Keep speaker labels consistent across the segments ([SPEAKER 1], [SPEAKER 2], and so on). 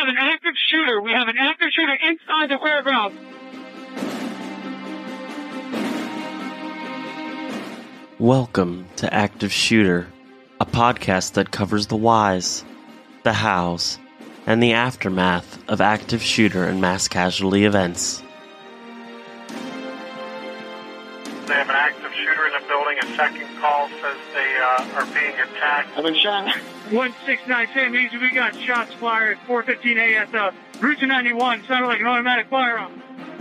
[SPEAKER 1] have an active shooter. We have an active shooter inside the warehouse.
[SPEAKER 2] Welcome to Active Shooter, a podcast that covers the whys, the hows, and the aftermath of active shooter and mass casualty events.
[SPEAKER 3] They have an active shooter in the building. A second call says they are being attacked.
[SPEAKER 1] I've been shot. 169 Sam Easy, we got shots fired. 4:15 AS, Route 291, sounded like an automatic firearm.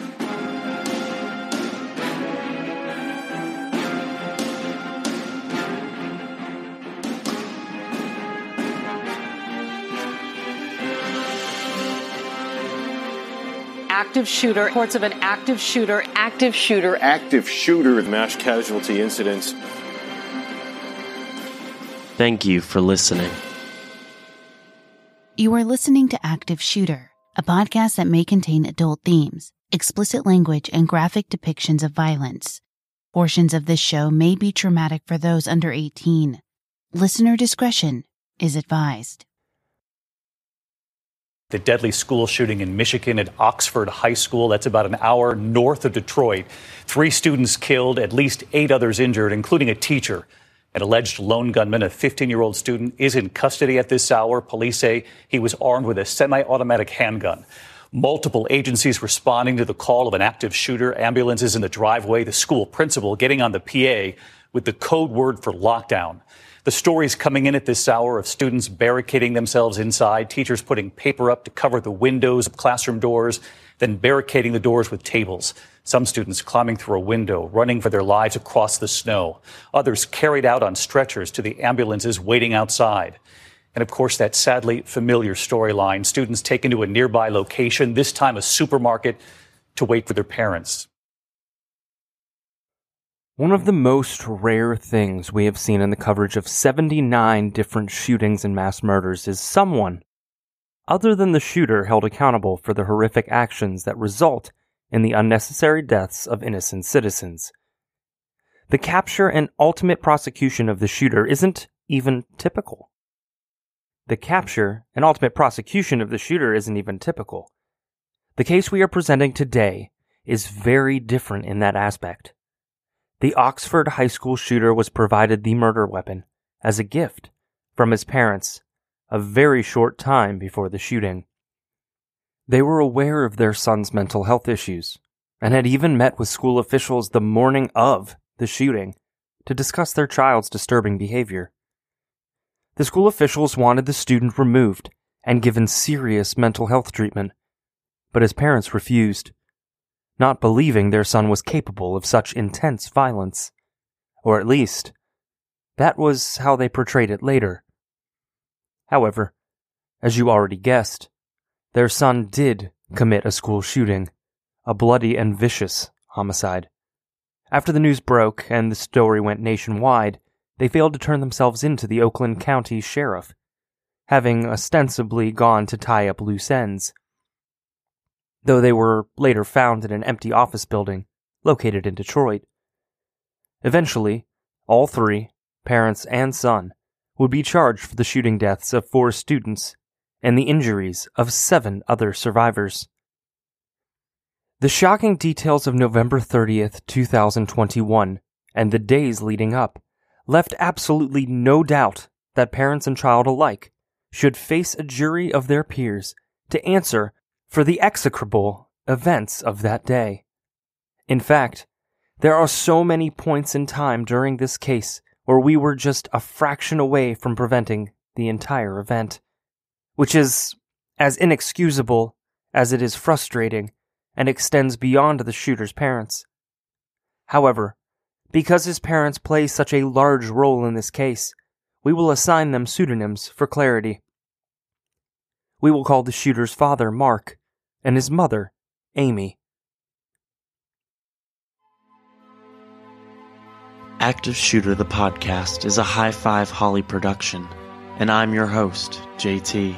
[SPEAKER 4] Active shooter, reports of an active shooter,
[SPEAKER 5] mass casualty incidents.
[SPEAKER 2] Thank you for listening.
[SPEAKER 6] You are listening to Active Shooter, a podcast that may contain adult themes, explicit language, and graphic depictions of violence. Portions of this show may be traumatic for those under 18. Listener discretion is advised.
[SPEAKER 7] The deadly school shooting in Michigan at Oxford High School, that's about an hour north of Detroit. 3 students killed, at least 8 others injured, including a teacher. An alleged lone gunman, a 15-year-old student, is in custody at this hour. Police say he was armed with a semi-automatic handgun. Multiple agencies responding to the call of an active shooter, ambulances in the driveway, the school principal getting on the PA with the code word for lockdown. The stories coming in at this hour of students barricading themselves inside, teachers putting paper up to cover the windows of classroom doors, then barricading the doors with tables. Some students climbing through a window, running for their lives across the snow. Others carried out on stretchers to the ambulances waiting outside. And of course, that sadly familiar storyline, students taken to a nearby location, this time a supermarket, to wait for their parents.
[SPEAKER 8] One of the most rare things we have seen in the coverage of 79 different shootings and mass murders is someone, other than the shooter, held accountable for the horrific actions that result in the unnecessary deaths of innocent citizens. The capture and ultimate prosecution of the shooter isn't even typical. The case we are presenting today is very different in that aspect. The Oxford High School shooter was provided the murder weapon as a gift from his parents a very short time before the shooting. They were aware of their son's mental health issues and had even met with school officials the morning of the shooting to discuss their child's disturbing behavior. The school officials wanted the student removed and given serious mental health treatment, but his parents refused, not believing their son was capable of such intense violence. Or at least, that was how they portrayed it later. However, as you already guessed, their son did commit a school shooting, a bloody and vicious homicide. After the news broke and the story went nationwide, they failed to turn themselves in to the Oakland County Sheriff, having ostensibly gone to tie up loose ends, though they were later found in an empty office building located in Detroit. Eventually, all 3, parents and son, would be charged for the shooting deaths of 4 students and the injuries of 7 other survivors. The shocking details of November 30th, 2021, and the days leading up, left absolutely no doubt that parents and child alike should face a jury of their peers to answer for the execrable events of that day. In fact, there are so many points in time during this case where we were just a fraction away from preventing the entire event, which is as inexcusable as it is frustrating and extends beyond the shooter's parents. However, because his parents play such a large role in this case, we will assign them pseudonyms for clarity. We will call the shooter's father Mark and his mother Amy.
[SPEAKER 2] Active Shooter the podcast is a High Five Holly production, and I'm your host, JT.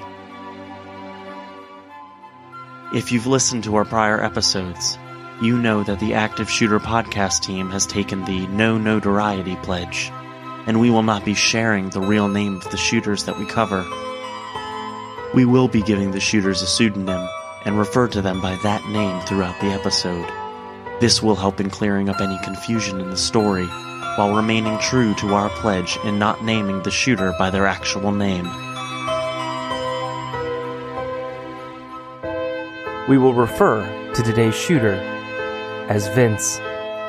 [SPEAKER 2] If you've listened to our prior episodes, you know that the Active Shooter podcast team has taken the no notoriety pledge, and we will not be sharing the real name of the shooters that we cover. We will be giving the shooters a pseudonym and refer to them by that name throughout the episode. This will help in clearing up any confusion in the story, while remaining true to our pledge in not naming the shooter by their actual name.
[SPEAKER 8] We will refer to today's shooter as Vince.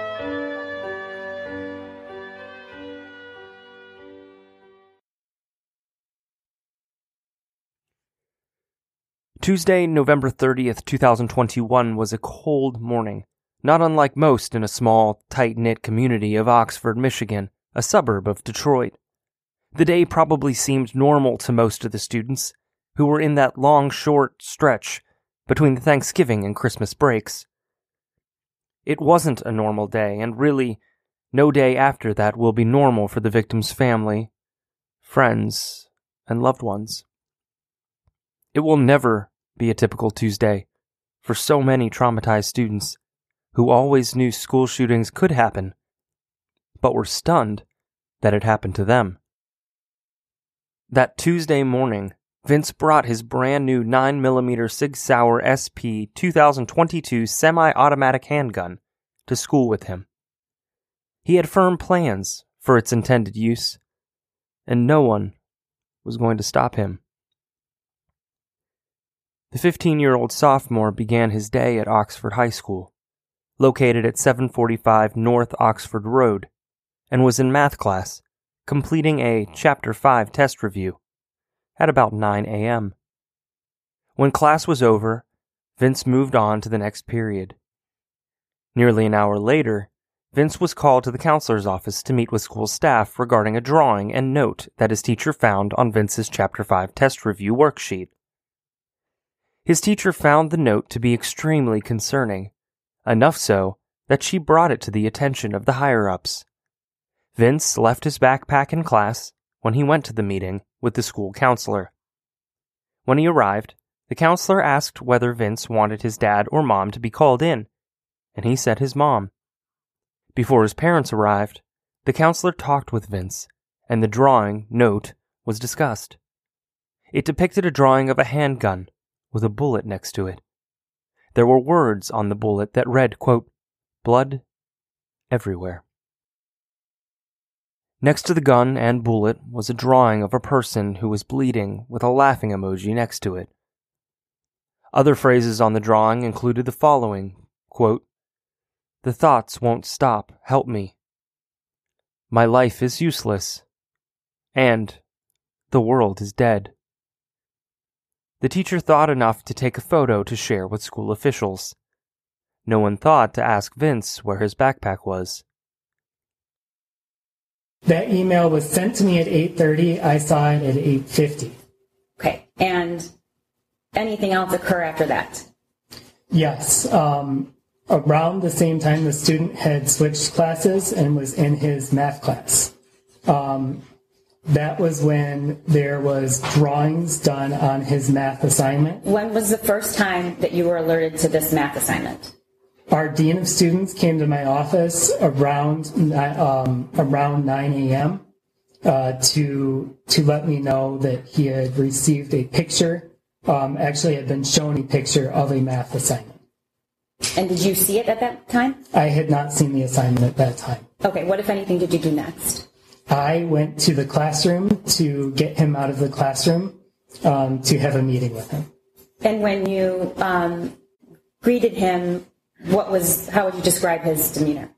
[SPEAKER 8] Tuesday, November 30th, 2021 was a cold morning, not unlike most in a small, tight-knit community of Oxford, Michigan, a suburb of Detroit. The day probably seemed normal to most of the students, who were in that long, short stretch between the Thanksgiving and Christmas breaks. It wasn't a normal day, and really, no day after that will be normal for the victim's family, friends, and loved ones. It will never be a typical Tuesday for so many traumatized students who always knew school shootings could happen, but were stunned that it happened to them. That Tuesday morning, Vince brought his brand new 9mm Sig Sauer SP 2022 semi-automatic handgun to school with him. He had firm plans for its intended use, and no one was going to stop him. The 15-year-old sophomore began his day at Oxford High School, located at 745 North Oxford Road, and was in math class, completing a Chapter 5 test review at about 9 a.m. When class was over, Vince moved on to the next period. Nearly an hour later, Vince was called to the counselor's office to meet with school staff regarding a drawing and note that his teacher found on Vince's Chapter 5 test review worksheet. His teacher found the note to be extremely concerning, enough so that she brought it to the attention of the higher-ups. Vince left his backpack in class when he went to the meeting with the school counselor. When he arrived, the counselor asked whether Vince wanted his dad or mom to be called in, and he said his mom. Before his parents arrived, the counselor talked with Vince, and the drawing note was discussed. It depicted a drawing of a handgun with a bullet next to it. There were words on the bullet that read, quote, "Blood everywhere." Next to the gun and bullet was a drawing of a person who was bleeding with a laughing emoji next to it. Other phrases on the drawing included the following, quote, "The thoughts won't stop, help me. My life is useless. And the world is dead." The teacher thought enough to take a photo to share with school officials. No one thought to ask Vince where his backpack was.
[SPEAKER 9] That email was sent to me at 8:30. I saw it at 8:50.
[SPEAKER 10] Okay. And anything else occur after that?
[SPEAKER 9] Yes. Around the same time, the student had switched classes and was in his math class. That was when there was drawings done on his math assignment.
[SPEAKER 10] When was the first time that you were alerted to this math assignment?
[SPEAKER 9] Our dean of students came to my office around 9 a.m. To let me know that he had received a picture. Actually, had been shown a picture of a math assignment.
[SPEAKER 10] And did you see it at that time?
[SPEAKER 9] I had not seen the assignment at that time.
[SPEAKER 10] Okay. What, if anything, did you do next?
[SPEAKER 9] I went to the classroom to get him out of the classroom to have a meeting with him.
[SPEAKER 10] And when you greeted him, how would you describe his demeanor?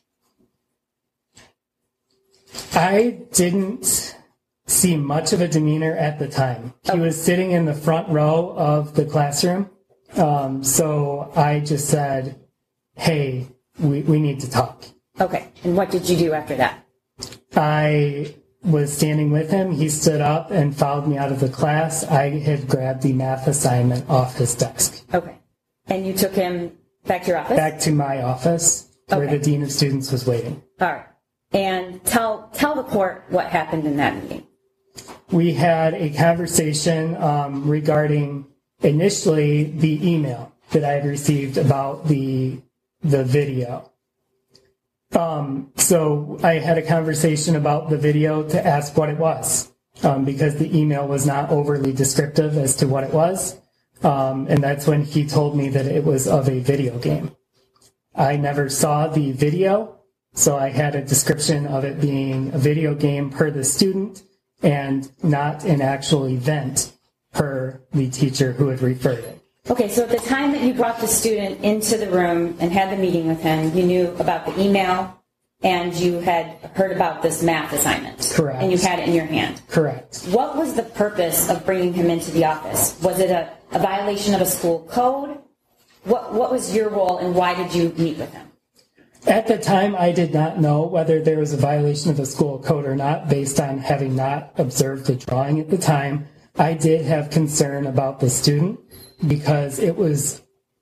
[SPEAKER 9] I didn't see much of a demeanor at the time. He was sitting in the front row of the classroom. So I just said, "Hey, we need to talk."
[SPEAKER 10] Okay. And what did you do after that?
[SPEAKER 9] I was standing with him. He stood up and followed me out of the class. I had grabbed the math assignment off his desk.
[SPEAKER 10] Okay. And you took him back to your office?
[SPEAKER 9] Back to my office, where the dean of students was waiting.
[SPEAKER 10] All right. And tell the court what happened in that meeting.
[SPEAKER 9] We had a conversation regarding initially the email that I had received about the video. So I had a conversation about the video to ask what it was. because the email was not overly descriptive as to what it was. And that's when he told me that it was of a video game. I never saw the video, so I had a description of it being a video game per the student and not an actual event per the teacher who had referred it.
[SPEAKER 10] Okay, so at the time that you brought the student into the room and had the meeting with him, you knew about the email and you had heard about this math assignment.
[SPEAKER 9] Correct.
[SPEAKER 10] And you had it in your hand.
[SPEAKER 9] Correct.
[SPEAKER 10] What was the purpose of bringing him into the office? Was it a violation of a school code? What was your role and why did you meet with him?
[SPEAKER 9] At the time, I did not know whether there was a violation of a school code or not based on having not observed the drawing at the time. I did have concern about the student because it was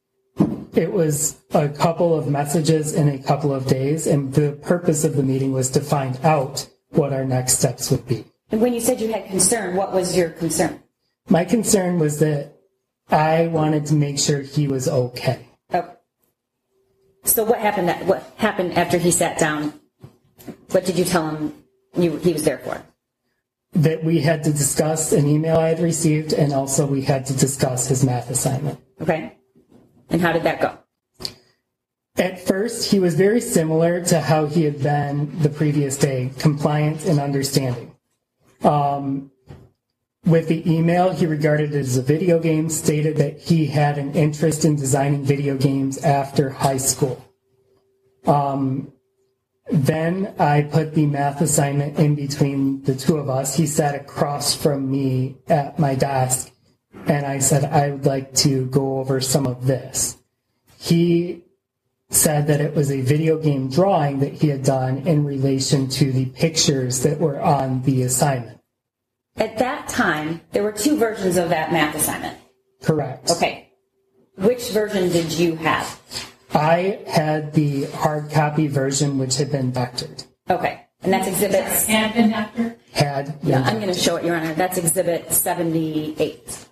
[SPEAKER 9] a couple of messages in a couple of days, and the purpose of the meeting was to find out what our next steps would be.
[SPEAKER 10] And when you said you had concern, what was your concern?
[SPEAKER 9] My concern was that I wanted to make sure he was okay.
[SPEAKER 10] Oh. So what happened after he sat down? What did you tell him he was there for?
[SPEAKER 9] That we had to discuss an email I had received, and also we had to discuss his math assignment.
[SPEAKER 10] Okay. And how did that go?
[SPEAKER 9] At first, he was very similar to how he had been the previous day, compliant and understanding. With the email, he regarded it as a video game, stated that he had an interest in designing video games after high school. Then I put the math assignment in between the two of us. He sat across from me at my desk, and I said, I would like to go over some of this. He said that it was a video game drawing that he had done in relation to the pictures that were on the assignment.
[SPEAKER 10] At that time, there were two versions of that math assignment.
[SPEAKER 9] Correct.
[SPEAKER 10] Okay. Which version did you have?
[SPEAKER 9] I had the hard copy version, which had been doctored.
[SPEAKER 10] Okay. And that's exhibits?
[SPEAKER 11] Had been doctored?
[SPEAKER 9] Had.
[SPEAKER 10] Yeah, I'm going to show it, Your Honor. That's exhibit 78.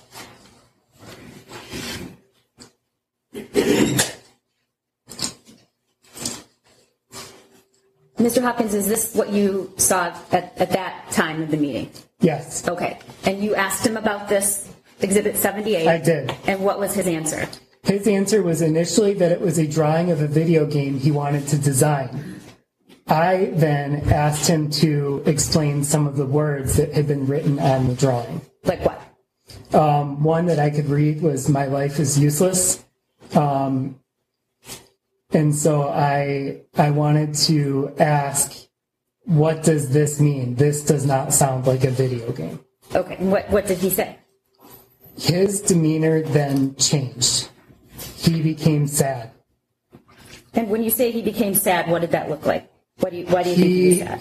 [SPEAKER 10] Mr. Hopkins, is this what you saw at that time of the meeting?
[SPEAKER 9] Yes.
[SPEAKER 10] Okay. And you asked him about this exhibit 78?
[SPEAKER 9] I did.
[SPEAKER 10] And what was his answer?
[SPEAKER 9] His answer was initially that it was a drawing of a video game he wanted to design. I then asked him to explain some of the words that had been written on the drawing.
[SPEAKER 10] Like what?
[SPEAKER 9] One that I could read was, "My life is useless." And so I wanted to ask, what does this mean? This does not sound like a video game.
[SPEAKER 10] Okay. And what did he say?
[SPEAKER 9] His demeanor then changed. He became sad.
[SPEAKER 10] And when you say he became sad, what did that look like? Why do you think he was sad?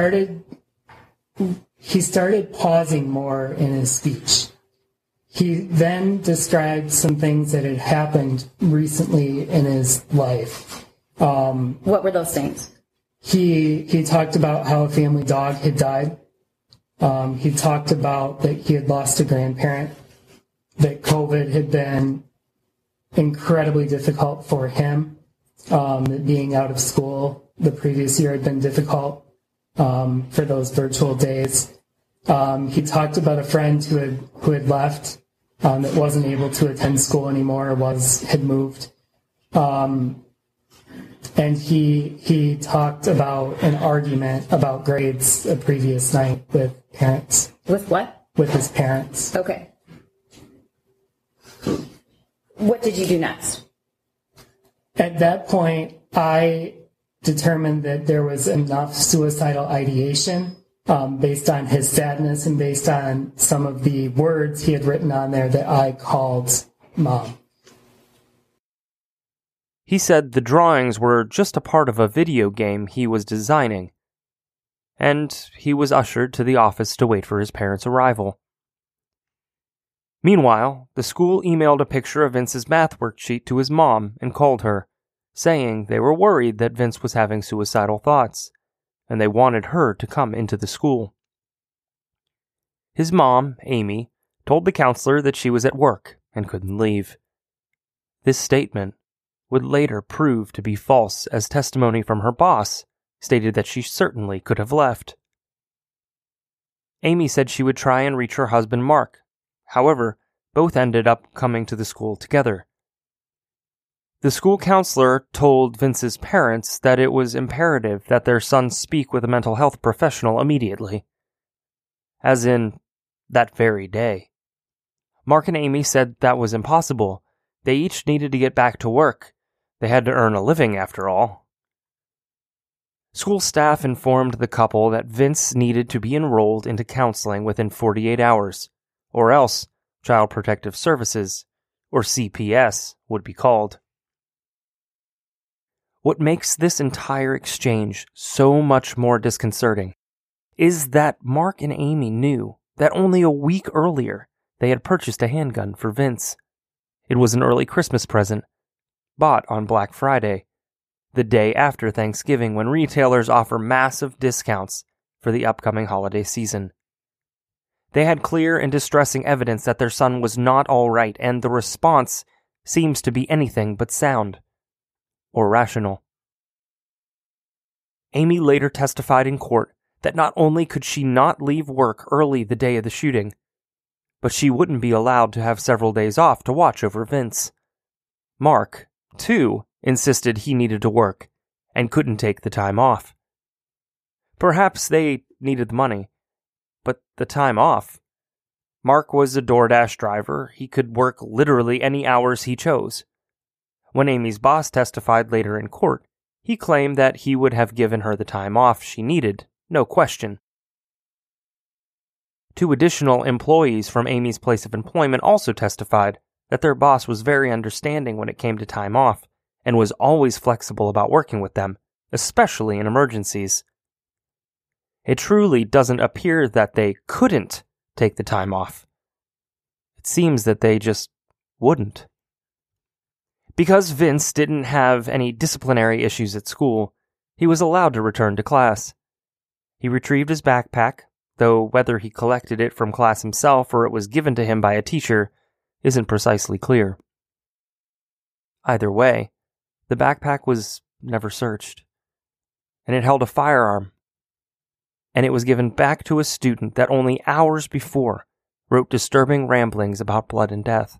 [SPEAKER 9] He started pausing more in his speech. He then described some things that had happened recently in his life.
[SPEAKER 10] What were those things?
[SPEAKER 9] He talked about how a family dog had died. He talked about that he had lost a grandparent, that COVID had been incredibly difficult for him, that being out of school the previous year had been difficult for those virtual days. He talked about a friend who had left, that wasn't able to attend school anymore, had moved. And he talked about an argument about grades a previous night with parents.
[SPEAKER 10] With what?
[SPEAKER 9] With his parents.
[SPEAKER 10] Okay. What did you do next?
[SPEAKER 9] At that point, I determined that there was enough suicidal ideation based on his sadness and based on some of the words he had written on there that I called Mom.
[SPEAKER 8] He said the drawings were just a part of a video game he was designing, and he was ushered to the office to wait for his parents' arrival. Meanwhile, the school emailed a picture of Vince's math worksheet to his mom and called her, saying they were worried that Vince was having suicidal thoughts, and they wanted her to come into the school. His mom, Amy, told the counselor that she was at work and couldn't leave. This statement would later prove to be false, as testimony from her boss stated that she certainly could have left. Amy said she would try and reach her husband Mark. However, both ended up coming to the school together. The school counselor told Vince's parents that it was imperative that their son speak with a mental health professional immediately. As in, that very day. Mark and Amy said that was impossible. They each needed to get back to work. They had to earn a living, after all. School staff informed the couple that Vince needed to be enrolled into counseling within 48 hours, or else Child Protective Services, or CPS, would be called. What makes this entire exchange so much more disconcerting is that Mark and Amy knew that only a week earlier they had purchased a handgun for Vince. It was an early Christmas present, bought on Black Friday, the day after Thanksgiving, when retailers offer massive discounts for the upcoming holiday season. They had clear and distressing evidence that their son was not all right, and the response seems to be anything but sound or rational. Amy later testified in court that not only could she not leave work early the day of the shooting, but she wouldn't be allowed to have several days off to watch over Vince. Mark, too, insisted he needed to work and couldn't take the time off. Perhaps they needed the money, but the time off. Mark was a DoorDash driver. He could work literally any hours he chose. When Amy's boss testified later in court, he claimed that he would have given her the time off she needed, no question. 2 additional employees from Amy's place of employment also testified that their boss was very understanding when it came to time off and was always flexible about working with them, especially in emergencies. It truly doesn't appear that they couldn't take the time off. It seems that they just wouldn't. Because Vince didn't have any disciplinary issues at school, he was allowed to return to class. He retrieved his backpack, though whether he collected it from class himself or it was given to him by a teacher isn't precisely clear. Either way, the backpack was never searched, and it held a firearm, and it was given back to a student that only hours before wrote disturbing ramblings about blood and death.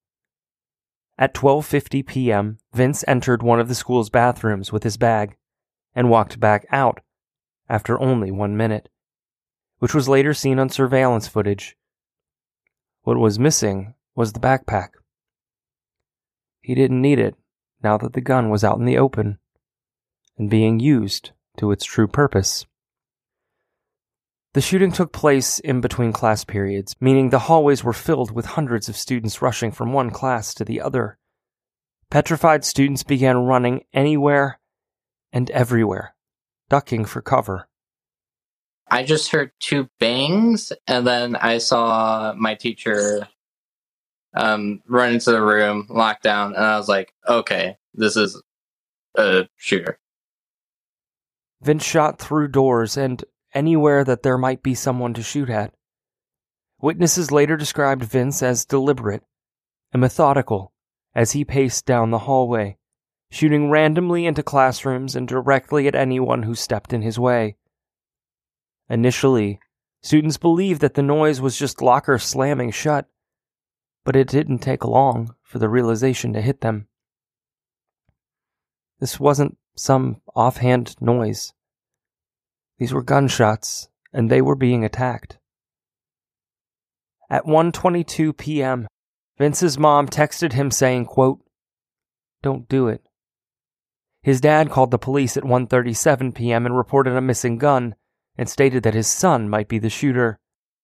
[SPEAKER 8] At 12:50 p.m., Vince entered one of the school's bathrooms with his bag and walked back out after only 1 minute, which was later seen on surveillance footage. What was missing was the backpack. He didn't need it now that the gun was out in the open and being used to its true purpose. The shooting took place in between class periods, meaning the hallways were filled with hundreds of students rushing from one class to the other. Petrified students began running anywhere and everywhere, ducking for cover.
[SPEAKER 11] I just heard 2 bangs, and then I saw my teacher run into the room, lock down, and I was like, okay, this is a shooter.
[SPEAKER 8] Vince shot through doors and anywhere that there might be someone to shoot at. Witnesses later described Vince as deliberate and methodical as he paced down the hallway, shooting randomly into classrooms and directly at anyone who stepped in his way. Initially, students believed that the noise was just lockers slamming shut, but it didn't take long for the realization to hit them. This wasn't some offhand noise. These were gunshots, and they were being attacked. At 1:22 p.m., Vince's mom texted him saying, quote, "Don't do it." His dad called the police at 1:37 p.m. and reported a missing gun and stated that his son might be the shooter.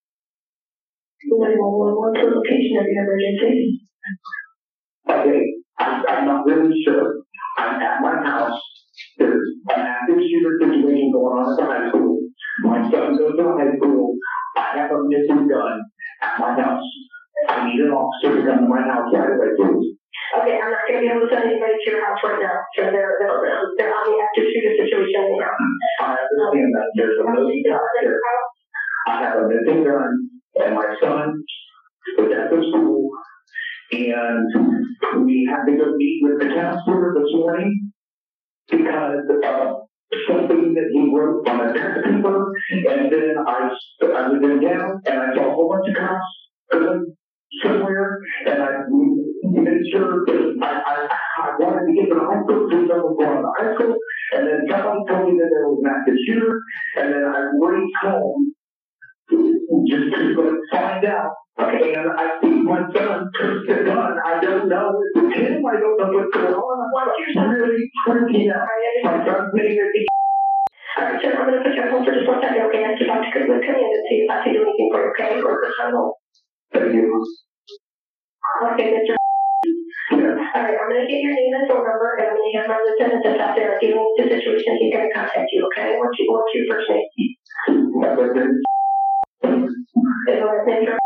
[SPEAKER 12] 911, what's the location of your emergency? Okay, I'm not really sure. I'm at my house. There's an active shooter situation going on at the high school. My son goes to high school. I have a missing gun at my house. I need an officer to come to my house right away, please. Okay, I'm not going to be able to send anybody to your house right now. So they're on the active shooter situation right now. I understand that. There's a missing gun there. I have a missing gun, and my son was at the school, and we had to go meet with the counselor this morning because something that he wrote on a test paper, and then I was in down, and I saw a whole bunch of cops going somewhere, and I made sure that I wanted to get to the high school since I was going to high school, and then someone told me that there was an active shooter, and then I raced home just to find out. Okay, and I see my son took the gun. I don't know if it's him. I don't know what's going on. I'm really freaking out. My son's making a
[SPEAKER 13] Alright, sir, I'm going to put you on hold for just 1 second, okay? I have to talk to Chris Wood. Come in and see if I can do anything for you, okay? Or Chris Huddle.
[SPEAKER 12] Thank you.
[SPEAKER 13] Okay, Mr. Alright, I'm going to get your name and phone number, and I'm going to have my lieutenant that's out there dealing with the situation. He's going to contact you, okay? What's your first name?
[SPEAKER 12] My birthday.
[SPEAKER 13] Is your last name?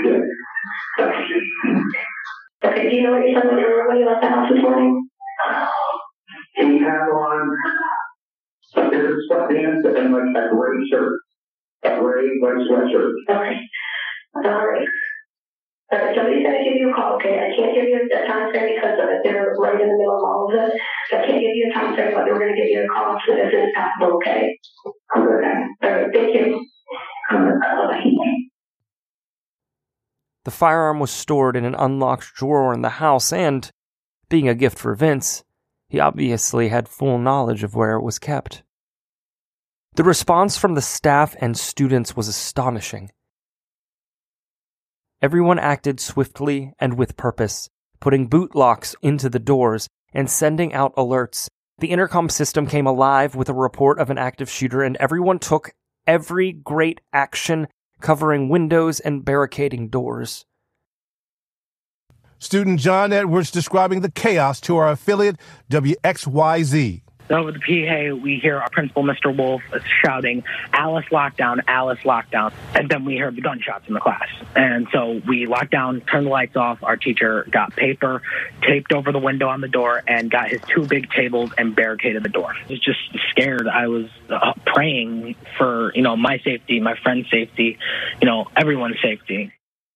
[SPEAKER 13] Okay, do you know what your son was wearing when he left the house this morning?
[SPEAKER 12] He had on a pair of sweatpants and like a gray shirt. A gray white sweatshirt.
[SPEAKER 13] Okay. Alright. Alright, somebody's going to give you a call, okay? I can't give you a time frame because they're right in the middle of all of this. So I can't give you a time frame, but we're going to give you a call as soon as possible, okay?
[SPEAKER 12] Okay.
[SPEAKER 13] Alright, thank you.
[SPEAKER 8] The firearm was stored in an unlocked drawer in the house, and, being a gift for Vince, he obviously had full knowledge of where it was kept. The response from the staff and students was astonishing. Everyone acted swiftly and with purpose, putting boot locks into the doors and sending out alerts. The intercom system came alive with a report of an active shooter, and everyone took every great action covering windows and barricading doors.
[SPEAKER 14] Student John Edwards describing the chaos to our affiliate WXYZ.
[SPEAKER 15] Over the PA, we hear our principal, Mr. Wolf, shouting, "Alice lockdown, Alice lockdown." And then we heard the gunshots in the class. And so we locked down, turned the lights off. Our teacher got paper, taped over the window on the door, and got his 2 big tables and barricaded the door. I was just scared. I was praying for, my safety, my friend's safety, everyone's safety.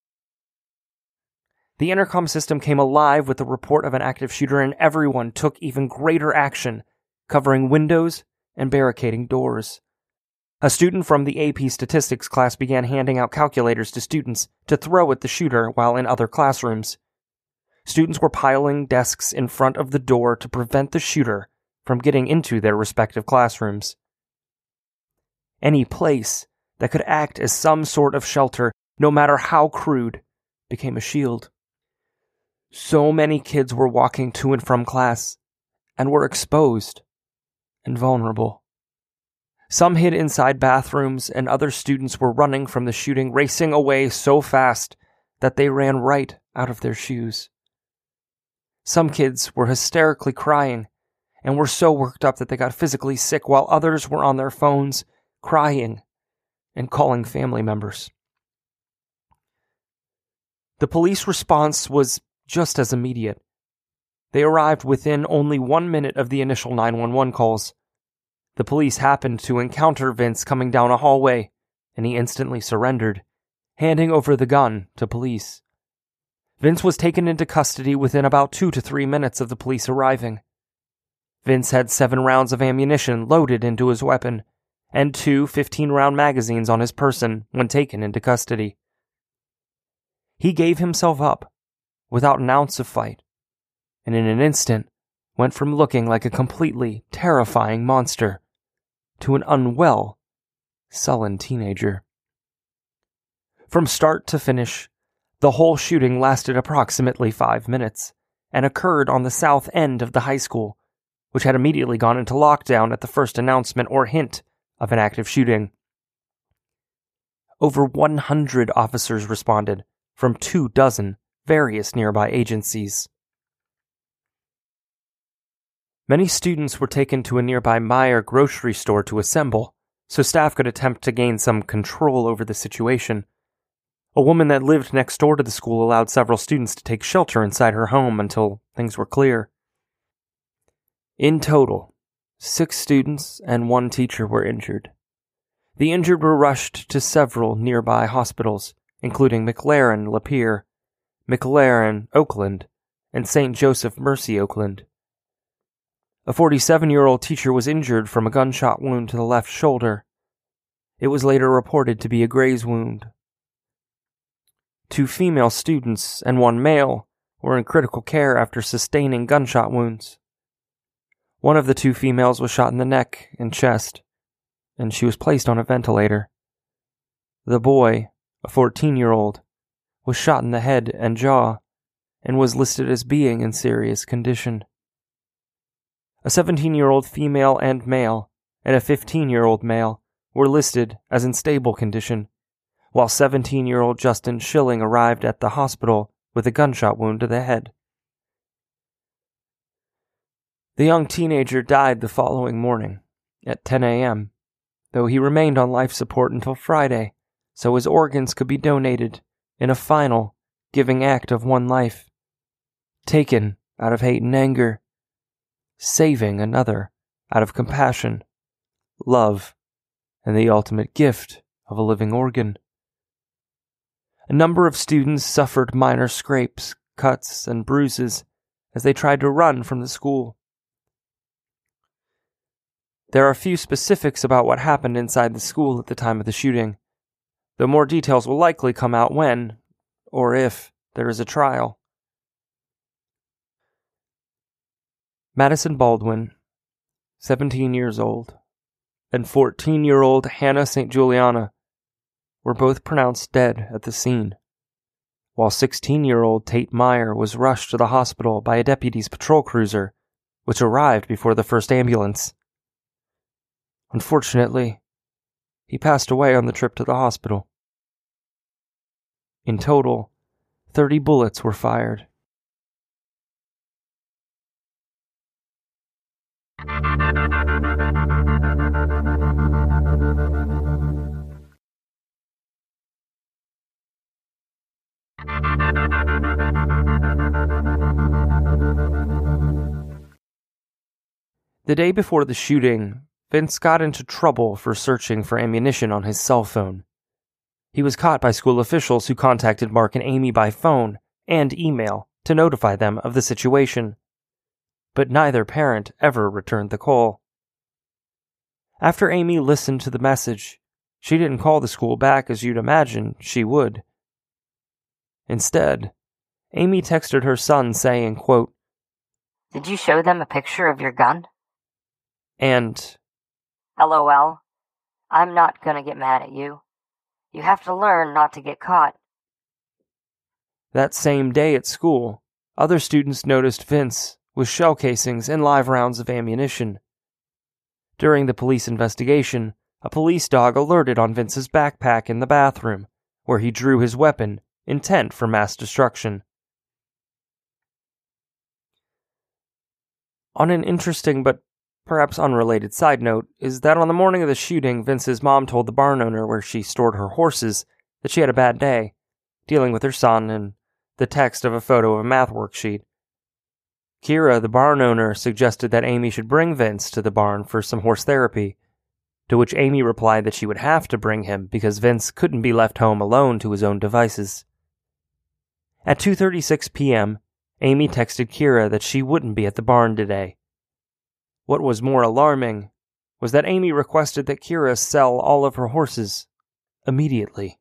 [SPEAKER 8] The intercom system came alive with the report of an active shooter, and everyone took even greater action, covering windows and barricading doors. A student from the AP statistics class began handing out calculators to students to throw at the shooter while in other classrooms. Students were piling desks in front of the door to prevent the shooter from getting into their respective classrooms. Any place that could act as some sort of shelter, no matter how crude, became a shield. So many kids were walking to and from class and were exposed and vulnerable. Some hid inside bathrooms, and other students were running from the shooting, racing away so fast that they ran right out of their shoes. Some kids were hysterically crying and were so worked up that they got physically sick, while others were on their phones crying and calling family members. The police response was just as immediate. They arrived within only 1 minute of the initial 911 calls. The police happened to encounter Vince coming down a hallway, and he instantly surrendered, handing over the gun to police. Vince was taken into custody within about 2 to 3 minutes of the police arriving. Vince had 7 rounds of ammunition loaded into his weapon, and 2 15-round magazines on his person when taken into custody. He gave himself up, without an ounce of fight, and in an instant went from looking like a completely terrifying monster to an unwell, sullen teenager. From start to finish, the whole shooting lasted approximately 5 minutes and occurred on the south end of the high school, which had immediately gone into lockdown at the first announcement or hint of an active shooting. Over 100 officers responded from 24 various nearby agencies. Many students were taken to a nearby Meijer grocery store to assemble, so staff could attempt to gain some control over the situation. A woman that lived next door to the school allowed several students to take shelter inside her home until things were clear. In total, 6 students and 1 teacher were injured. The injured were rushed to several nearby hospitals, including McLaren Lapeer, McLaren Oakland, and St. Joseph Mercy Oakland. A 47-year-old teacher was injured from a gunshot wound to the left shoulder. It was later reported to be a graze wound. 2 female students and 1 male were in critical care after sustaining gunshot wounds. One of the 2 females was shot in the neck and chest, and she was placed on a ventilator. The boy, a 14-year-old, was shot in the head and jaw and was listed as being in serious condition. A 17-year-old female and male and a 15-year-old male were listed as in stable condition, while 17-year-old Justin Schilling arrived at the hospital with a gunshot wound to the head. The young teenager died the following morning at 10 a.m., though he remained on life support until Friday, so his organs could be donated in a final giving act of one life, taken out of hate and anger, saving another out of compassion, love, and the ultimate gift of a living organ. A number of students suffered minor scrapes, cuts, and bruises as they tried to run from the school. There are few specifics about what happened inside the school at the time of the shooting, though more details will likely come out when, or if, there is a trial. Madison Baldwin, 17 years old, and 14-year-old Hannah St. Juliana were both pronounced dead at the scene, while 16-year-old Tate Meyer was rushed to the hospital by a deputy's patrol cruiser, which arrived before the first ambulance. Unfortunately, he passed away on the trip to the hospital. In total, 30 bullets were fired. The day before the shooting, Vince got into trouble for searching for ammunition on his cell phone. He was caught by school officials who contacted Mark and Amy by phone and email to notify them of the situation, but neither parent ever returned the call. After Amy listened to the message, she didn't call the school back as you'd imagine she would. Instead, Amy texted her son saying, quote,
[SPEAKER 16] "Did you show them a picture of your gun?"
[SPEAKER 8] And,
[SPEAKER 16] LOL, I'm not gonna get mad at you. You have to learn not to get caught.
[SPEAKER 8] That same day at school, other students noticed Vince with shell casings and live rounds of ammunition. During the police investigation, a police dog alerted on Vince's backpack in the bathroom, where he drew his weapon, intent for mass destruction. On an interesting but perhaps unrelated side note is that on the morning of the shooting, Vince's mom told the barn owner where she stored her horses that she had a bad day, dealing with her son and the text of a photo of a math worksheet. Kira, the barn owner, suggested that Amy should bring Vince to the barn for some horse therapy, to which Amy replied that she would have to bring him because Vince couldn't be left home alone to his own devices. At 2:36 p.m., Amy texted Kira that she wouldn't be at the barn today. What was more alarming was that Amy requested that Kira sell all of her horses immediately.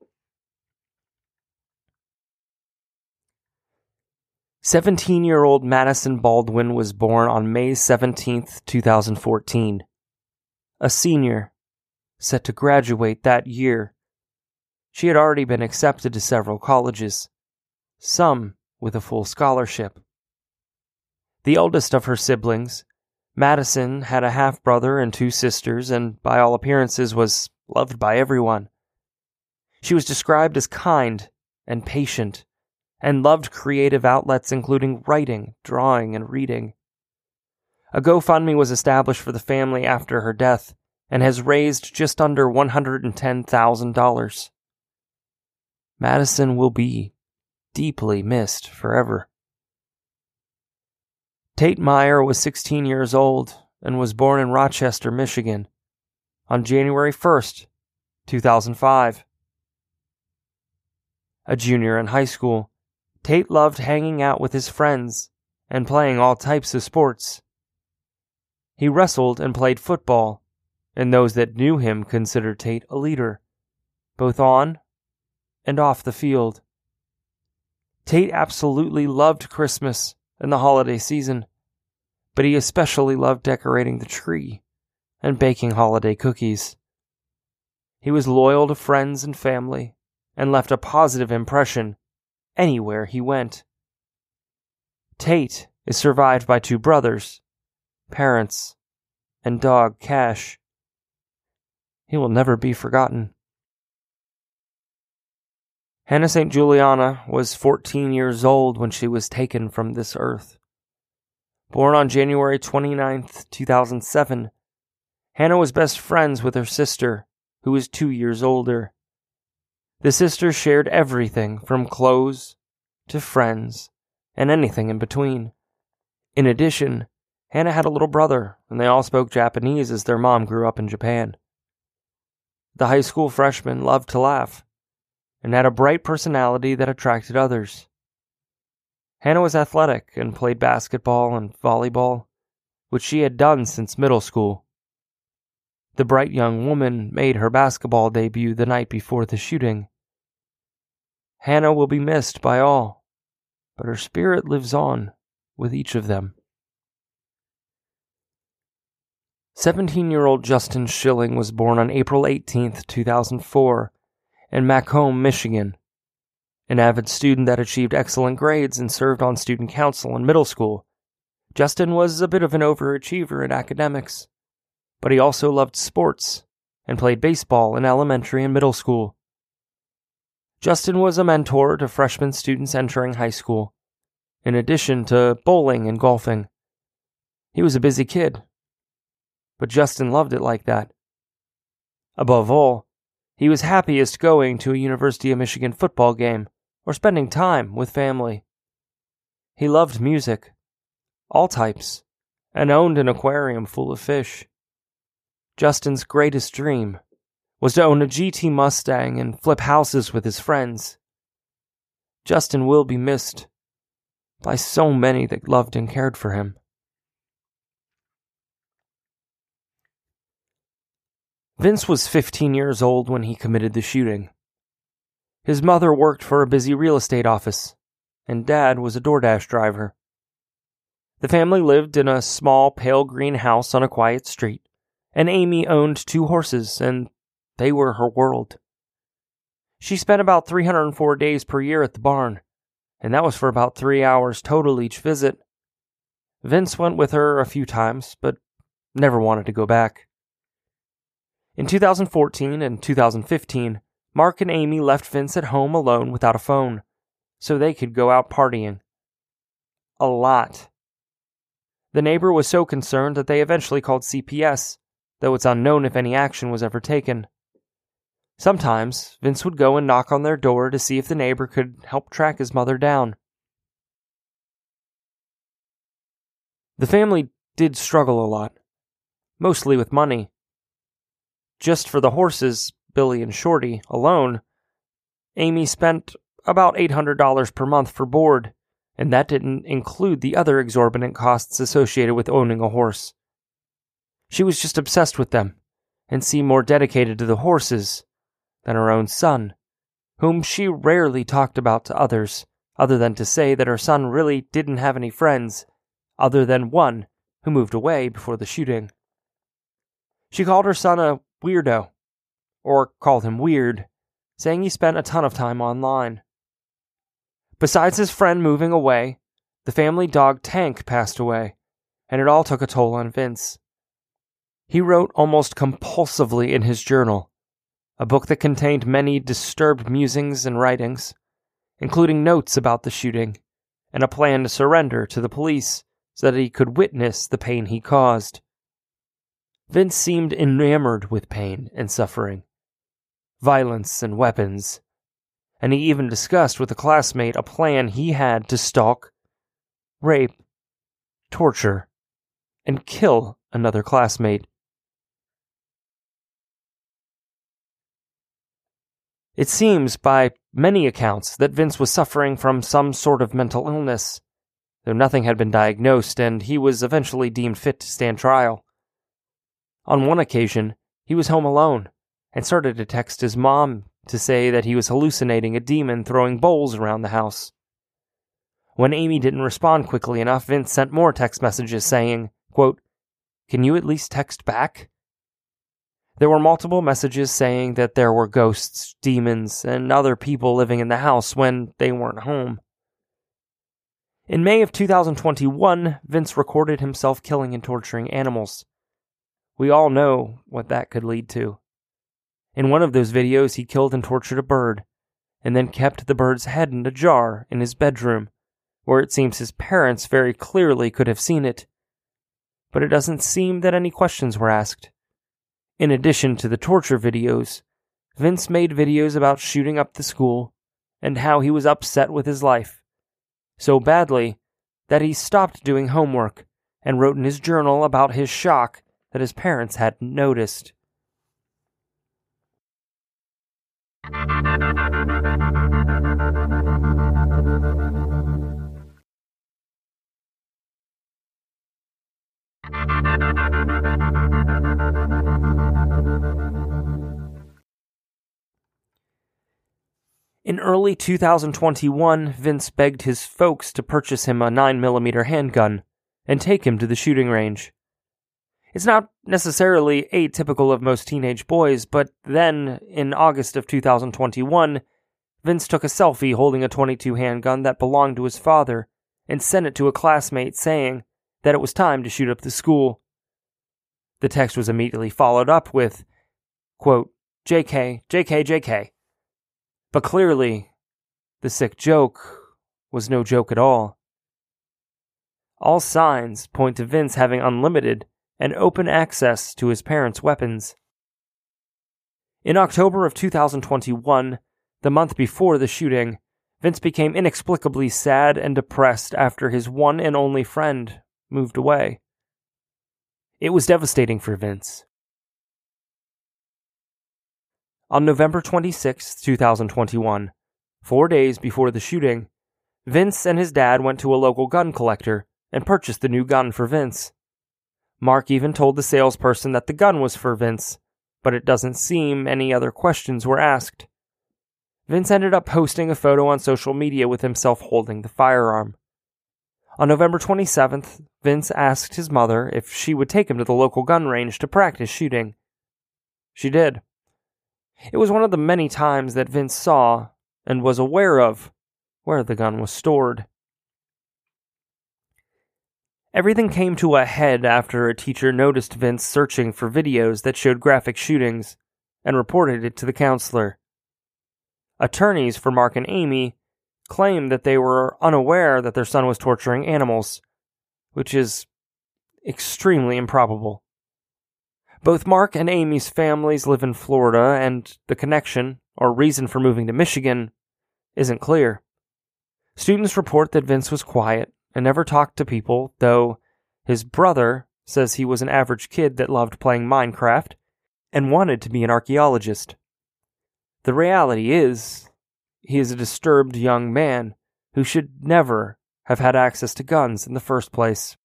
[SPEAKER 8] 17-year-old Madison Baldwin was born on May 17, 2014. A senior, set to graduate that year. She had already been accepted to several colleges, some with a full scholarship. The eldest of her siblings, Madison, had a half-brother and 2 sisters, and by all appearances was loved by everyone. She was described as kind and patient, and loved creative outlets including writing, drawing, and reading. A GoFundMe was established for the family after her death, and has raised just under $110,000. Madison will be deeply missed forever. Tate Meyer was 16 years old and was born in Rochester, Michigan, on January 1st, 2005. A junior in high school, Tate loved hanging out with his friends and playing all types of sports. He wrestled and played football, and those that knew him considered Tate a leader, both on and off the field. Tate absolutely loved Christmas and the holiday season, but he especially loved decorating the tree and baking holiday cookies. He was loyal to friends and family and left a positive impression anywhere he went. Tate is survived by 2 brothers, parents, and dog Cash. He will never be forgotten. Hannah St. Juliana was 14 years old when she was taken from this earth. Born on January 29, 2007, Hannah was best friends with her sister, who was 2 years older. The sisters shared everything from clothes to friends and anything in between. In addition, Hannah had a little brother, and they all spoke Japanese as their mom grew up in Japan. The high school freshman loved to laugh and had a bright personality that attracted others. Hannah was athletic and played basketball and volleyball, which she had done since middle school. The bright young woman made her basketball debut the night before the shooting. Hannah will be missed by all, but her spirit lives on with each of them. 17-year-old Justin Schilling was born on April 18, 2004, in Macomb, Michigan. An avid student that achieved excellent grades and served on student council in middle school, Justin was a bit of an overachiever in academics, but he also loved sports and played baseball in elementary and middle school. Justin was a mentor to freshman students entering high school, in addition to bowling and golfing. He was a busy kid, but Justin loved it like that. Above all, he was happiest going to a University of Michigan football game or spending time with family. He loved music, all types, and owned an aquarium full of fish. Justin's greatest dream was to own a GT Mustang and flip houses with his friends. Justin will be missed by so many that loved and cared for him. Vince was 15 years old when he committed the shooting. His mother worked for a busy real estate office, and Dad was a DoorDash driver. The family lived in a small pale green house on a quiet street, and Amy owned 2 horses, and they were her world. She spent about 304 days per year at the barn, and that was for about 3 hours total each visit. Vince went with her a few times, but never wanted to go back. In 2014 and 2015, Mark and Amy left Vince at home alone without a phone, so they could go out partying. A lot. The neighbor was so concerned that they eventually called CPS, though it's unknown if any action was ever taken. Sometimes, Vince would go and knock on their door to see if the neighbor could help track his mother down. The family did struggle a lot, mostly with money. Just for the horses, Billy and Shorty, alone, Amy spent about $800 per month for board, and that didn't include the other exorbitant costs associated with owning a horse. She was just obsessed with them, and seemed more dedicated to the horses than her own son, whom she rarely talked about to others, other than to say that her son really didn't have any friends, other than one who moved away before the shooting. She called her son a weirdo, or called him weird, saying he spent a ton of time online. Besides his friend moving away, the family dog Tank passed away, and it all took a toll on Vince. He wrote almost compulsively in his journal, a book that contained many disturbed musings and writings, including notes about the shooting and a plan to surrender to the police so that he could witness the pain he caused. Vince seemed enamored with pain and suffering, violence and weapons, and he even discussed with a classmate a plan he had to stalk, rape, torture, and kill another classmate. It seems, by many accounts, that Vince was suffering from some sort of mental illness, though nothing had been diagnosed, and he was eventually deemed fit to stand trial. On one occasion, he was home alone and started to text his mom to say that he was hallucinating a demon throwing bowls around the house. When Amy didn't respond quickly enough, Vince sent more text messages saying, quote, "Can you at least text back?" There were multiple messages saying that there were ghosts, demons, and other people living in the house when they weren't home. In May of 2021, Vince recorded himself killing and torturing animals. We all know what that could lead to. In one of those videos, he killed and tortured a bird, and then kept the bird's head in a jar in his bedroom, where it seems his parents very clearly could have seen it. But it doesn't seem that any questions were asked. In addition to the torture videos, Vince made videos about shooting up the school and how he was upset with his life, so badly that he stopped doing homework and wrote in his journal about his shock that his parents hadn't noticed. In early 2021, Vince begged his folks to purchase him a 9mm handgun and take him to the shooting range. It's not necessarily atypical of most teenage boys, but then, in August of 2021, Vince took a selfie holding a .22 handgun that belonged to his father and sent it to a classmate saying that it was time to shoot up the school. The text was immediately followed up with, quote, "JK, JK, JK. But clearly, the sick joke was no joke at all. All signs point to Vince having unlimited and open access to his parents' weapons. In October of 2021, the month before the shooting, Vince became inexplicably sad and depressed after his one and only friend moved away. It was devastating for Vince. On November 26, 2021, 4 days before the shooting, Vince and his dad went to a local gun collector and purchased a new gun for Vince. Mark even told the salesperson that the gun was for Vince, but it doesn't seem any other questions were asked. Vince ended up posting a photo on social media with himself holding the firearm. On November 27th, Vince asked his mother if she would take him to the local gun range to practice shooting. She did. It was one of the many times that Vince saw and was aware of where the gun was stored. Everything came to a head after a teacher noticed Vince searching for videos that showed graphic shootings and reported it to the counselor. Attorneys for Mark and Amy claimed that they were unaware that their son was torturing animals, which is extremely improbable. Both Mark and Amy's families live in Florida, and the connection, or reason for moving to Michigan, isn't clear. Students report that Vince was quiet and never talked to people, though his brother says he was an average kid that loved playing Minecraft and wanted to be an archaeologist. The reality is, he is a disturbed young man who should never have had access to guns in the first place.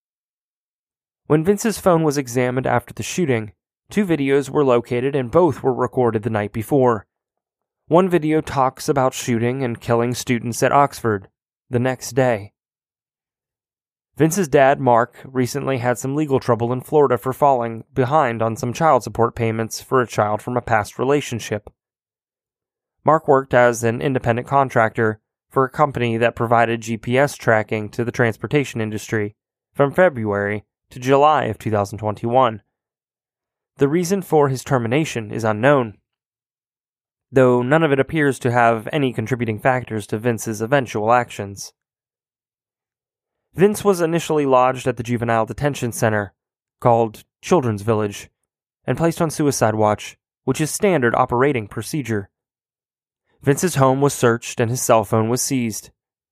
[SPEAKER 8] When Vince's phone was examined after the shooting, 2 videos were located and both were recorded the night before. One video talks about shooting and killing students at Oxford the next day. Vince's dad, Mark, recently had some legal trouble in Florida for falling behind on some child support payments for a child from a past relationship. Mark worked as an independent contractor for a company that provided GPS tracking to the transportation industry from February to July of 2021. The reason for his termination is unknown, though none of it appears to have any contributing factors to Vince's eventual actions. Vince was initially lodged at the juvenile detention center, called Children's Village, and placed on suicide watch, which is standard operating procedure. Vince's home was searched and his cell phone was seized.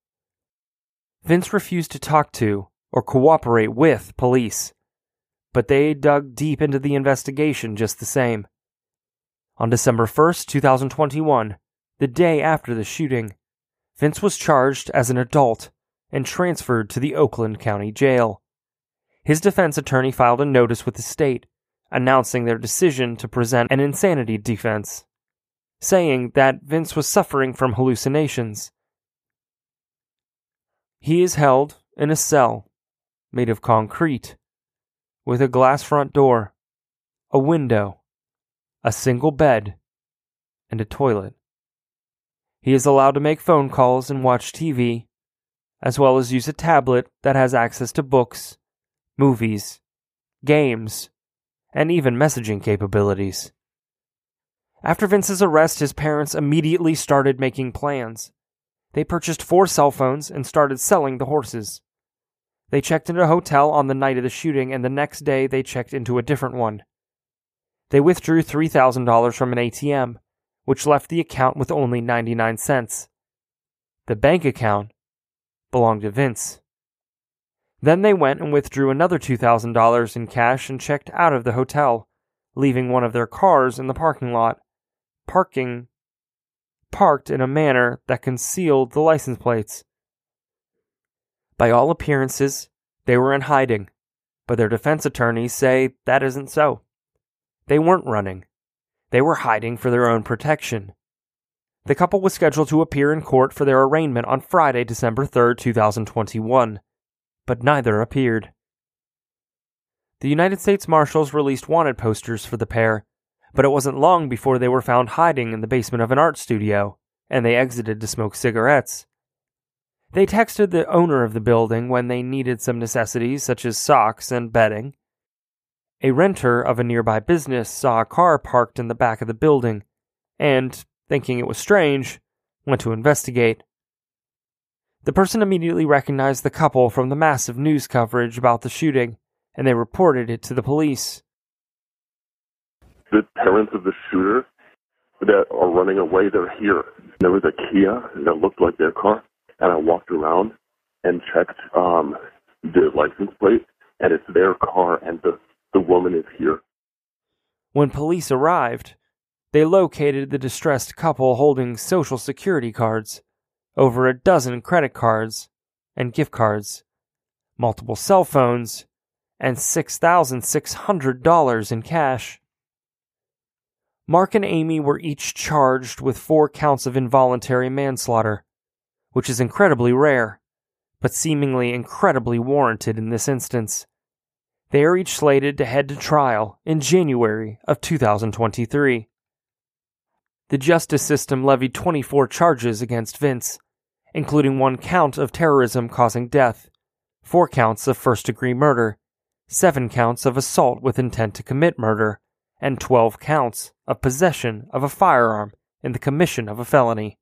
[SPEAKER 8] Vince refused to talk to or cooperate with police, but they dug deep into the investigation just the same. On December 1st, 2021, the day after the shooting, Vince was charged as an adult and transferred to the Oakland County Jail. His defense attorney filed a notice with the state, announcing their decision to present an insanity defense, saying that Vince was suffering from hallucinations. He is held in a cell made of concrete, with a glass front door, a window, a single bed, and a toilet. He is allowed to make phone calls and watch TV, as well as use a tablet that has access to books, movies, games, and even messaging capabilities. After Vince's arrest, his parents immediately started making plans. They purchased 4 cell phones and started selling the horses. They checked into a hotel on the night of the shooting, and the next day they checked into a different one. They withdrew $3,000 from an ATM, which left the account with only 99 cents. The bank account belonged to Vince. Then they went and withdrew another $2,000 in cash and checked out of the hotel, leaving one of their cars in the parking lot, parked in a manner that concealed the license plates. By all appearances, they were in hiding, but their defense attorneys say that isn't so. They weren't running. They were hiding for their own protection. The couple was scheduled to appear in court for their arraignment on Friday, December 3rd, 2021, but neither appeared. The United States Marshals released wanted posters for the pair, but it wasn't long before they were found hiding in the basement of an art studio, and they exited to smoke cigarettes. They texted the owner of the building when they needed some necessities such as socks and bedding. A renter of a nearby business saw a car parked in the back of the building, and, thinking it was strange, went to investigate. The person immediately recognized the couple from the massive news coverage about the shooting, and they reported it to the police.
[SPEAKER 17] The parents of the shooter that are running away, they're here. There was a Kia that looked like their car, and I walked around and checked the license plate, and it's their car, and the woman is here.
[SPEAKER 8] When police arrived, they located the distressed couple holding Social Security cards, over a dozen credit cards and gift cards, multiple cell phones, and $6,600 in cash. Mark and Amy were each charged with 4 counts of involuntary manslaughter, which is incredibly rare, but seemingly incredibly warranted in this instance. They are each slated to head to trial in January of 2023. The justice system levied 24 charges against Vince, including 1 count of terrorism causing death, 4 counts of first-degree murder, 7 counts of assault with intent to commit murder, and 12 counts of possession of a firearm in the commission of a felony.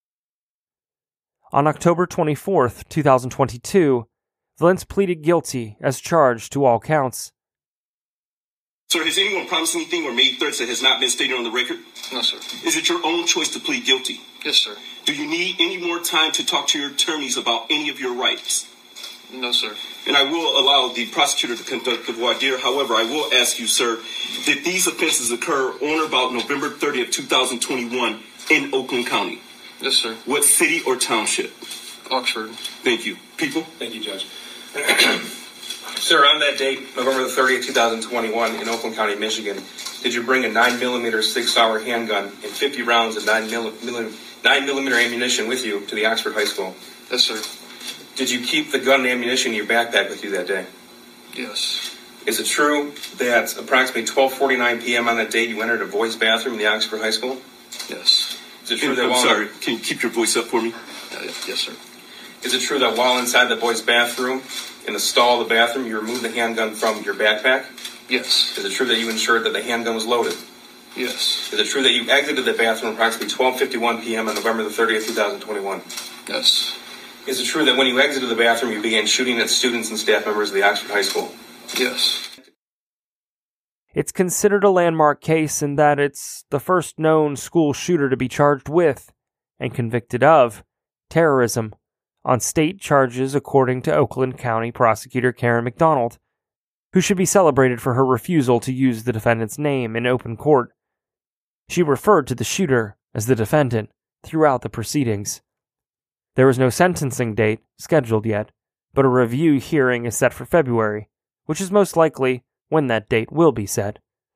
[SPEAKER 8] On October 24, 2022, Vince pleaded guilty as charged to all counts.
[SPEAKER 18] Sir, has anyone promised anything or made threats that has not been stated on the record?
[SPEAKER 19] No, sir.
[SPEAKER 18] Is it your own choice to plead guilty?
[SPEAKER 19] Yes, sir.
[SPEAKER 18] Do you need any more time to talk to your attorneys about any of your rights?
[SPEAKER 19] No, sir.
[SPEAKER 18] And I will allow the prosecutor to conduct the voir dire. However, I will ask you, sir, did these offenses occur on or about November 30th, 2021 in Oakland County?
[SPEAKER 19] Yes, sir.
[SPEAKER 18] What city or township?
[SPEAKER 19] Oxford.
[SPEAKER 18] Thank you. People?
[SPEAKER 20] Thank you, Judge. Sir, on that date, November the 30th, 2021, in Oakland County, Michigan, did you bring a 9mm 6-hour handgun and 50 rounds of 9mm ammunition with you to the Oxford High School?
[SPEAKER 19] Yes, sir.
[SPEAKER 20] Did you keep the gun and ammunition in your backpack with you that day?
[SPEAKER 19] Yes.
[SPEAKER 20] Is it true that approximately 12:49 p.m. on that date you entered a boys' bathroom in the Oxford High School?
[SPEAKER 19] Yes.
[SPEAKER 20] Is it true that
[SPEAKER 18] I'm sorry, can you keep your voice up for me?
[SPEAKER 19] Yes, sir.
[SPEAKER 20] Is it true that while inside the boys' bathroom, in the stall of the bathroom, you removed the handgun from your backpack?
[SPEAKER 19] Yes.
[SPEAKER 20] Is it true that you ensured that the handgun was loaded?
[SPEAKER 19] Yes.
[SPEAKER 20] Is it true that you exited the bathroom approximately 12:51 p.m. on November the 30th, 2021?
[SPEAKER 19] Yes.
[SPEAKER 20] Is it true that when you exited the bathroom, you began shooting at students and staff members of the Oxford High School?
[SPEAKER 19] Yes.
[SPEAKER 8] It's considered a landmark case in that it's the first known school shooter to be charged with, and convicted of, terrorism on state charges according to Oakland County Prosecutor Karen McDonald, who should be celebrated for her refusal to use the defendant's name in open court. She referred to the shooter as the defendant throughout the proceedings. There is no sentencing date scheduled yet, but a review hearing is set for February, which is most likely when that date will be set,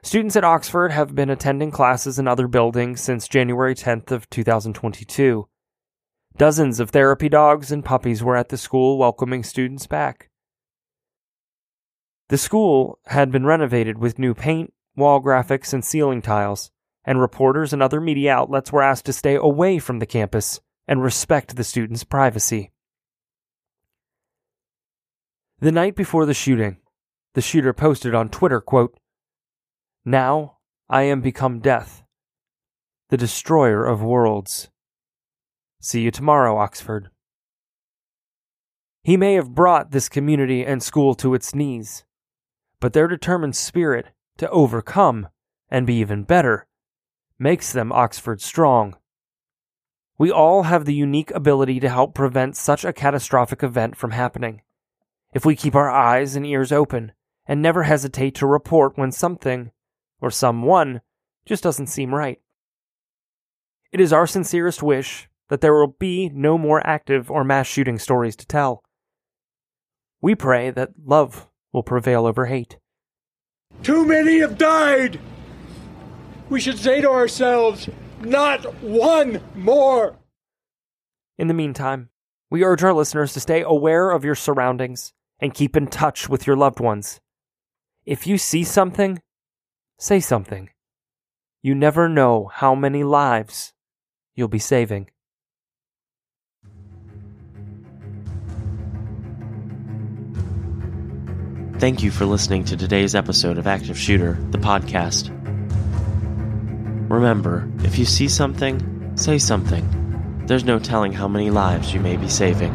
[SPEAKER 8] Students at Oxford have been attending classes in other buildings since January 10th of 2022. Dozens of therapy dogs and puppies were at the school welcoming students back. The school had been renovated with new paint, wall graphics, and ceiling tiles, and reporters and other media outlets were asked to stay away from the campus and respect the students' privacy. The night before the shooting, the shooter posted on Twitter, quote, "Now I am become death, the destroyer of worlds. See you tomorrow, Oxford." He may have brought this community and school to its knees, but their determined spirit to overcome and be even better makes them Oxford strong. We all have the unique ability to help prevent such a catastrophic event from happening, if we keep our eyes and ears open and never hesitate to report when something or someone just doesn't seem right. It is our sincerest wish that there will be no more active or mass shooting stories to tell. We pray that love will prevail over hate.
[SPEAKER 21] Too many have died. We should say to ourselves, not one more.
[SPEAKER 8] In the meantime, we urge our listeners to stay aware of your surroundings and keep in touch with your loved ones. If you see something, say something. You never know how many lives you'll be saving.
[SPEAKER 2] Thank you for listening to today's episode of Active Shooter, the podcast. Remember, if you see something, say something. There's no telling how many lives you may be saving.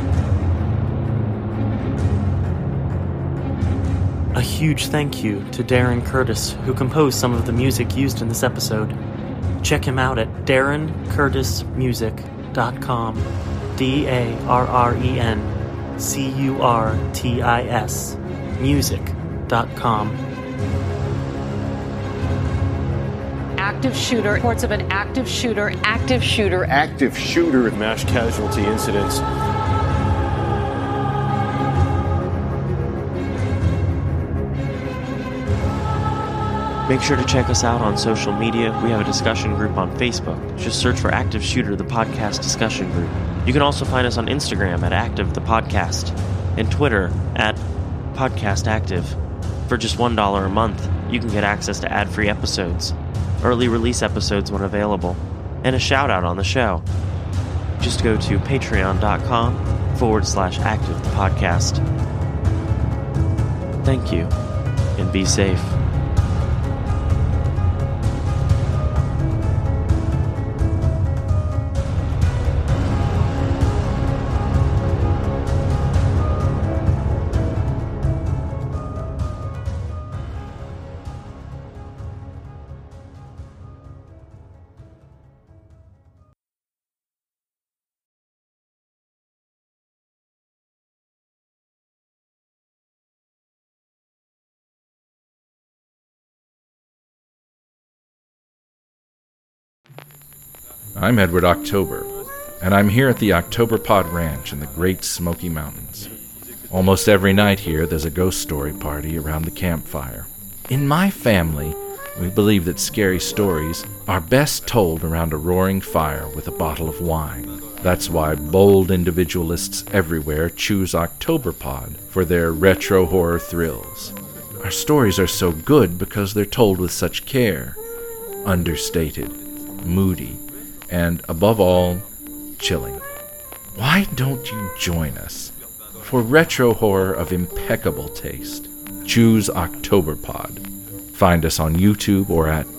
[SPEAKER 2] A huge thank you to Darren Curtis, who composed some of the music used in this episode. Check him out at darrencurtismusic.com. DARRENCURTIS music.com.
[SPEAKER 4] Active shooter. Reports of an active shooter. Active shooter.
[SPEAKER 5] Active shooter mass casualty incidents.
[SPEAKER 2] Make sure to check us out on social media. We have a discussion group on Facebook. Just search for Active Shooter, the podcast discussion group. You can also find us on Instagram at Active the Podcast and Twitter at Podcast Active. For just $1 a month, you can get access to ad-free episodes, early release episodes when available, and a shout-out on the show. Just go to patreon.com/Active the Podcast. Thank you, and be safe.
[SPEAKER 22] I'm Edward October, and I'm here at the October Pod Ranch in the Great Smoky Mountains. Almost every night here, there's a ghost story party around the campfire. In my family, we believe that scary stories are best told around a roaring fire with a bottle of wine. That's why bold individualists everywhere choose October Pod for their retro horror thrills. Our stories are so good because they're told with such care, understated, moody, and, above all, chilling. Why don't you join us? For retro horror of impeccable taste, choose Octoberpod. Find us on YouTube or at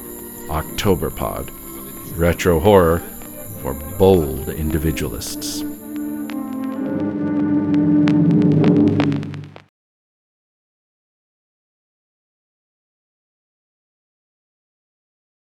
[SPEAKER 22] octoberpodvhs.com. Octoberpod, retro horror for bold individualists.